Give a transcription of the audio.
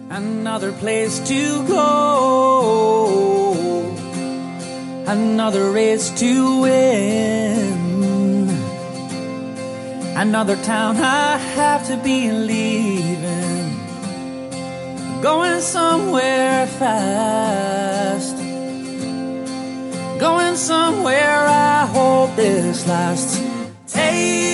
Another place to go, another race to win, another town I have to be leaving, going somewhere fast, going somewhere I hope this lasts. Take